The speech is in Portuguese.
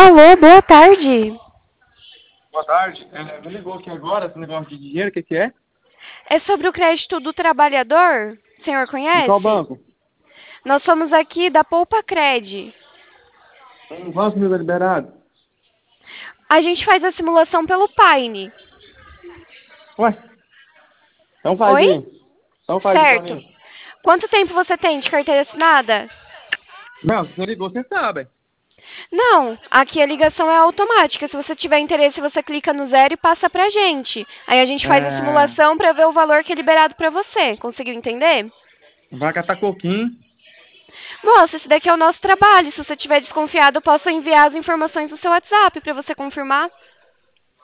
Alô, boa tarde. Boa tarde. Me ligou aqui agora esse negócio de dinheiro, o que é? É sobre o crédito do trabalhador? O senhor De qual conhece? banco? Nós somos aqui da Poupa Cred. Quantos mil é liberado? A gente faz a simulação pelo Paine. Ué, então faz Oi? aí. Então faz aí pra Certo. mim. Quanto tempo você tem de carteira assinada? Não, se você ligou, você sabe. Não, aqui a ligação é automática. Se você tiver interesse, você clica no zero e passa pra gente. Aí a gente faz a É, simulação pra ver o valor que é liberado pra você. Conseguiu entender? vai catar coquinho. Moça, esse daqui é o nosso trabalho. Se você estiver desconfiado, eu posso enviar as informações no seu WhatsApp pra você confirmar.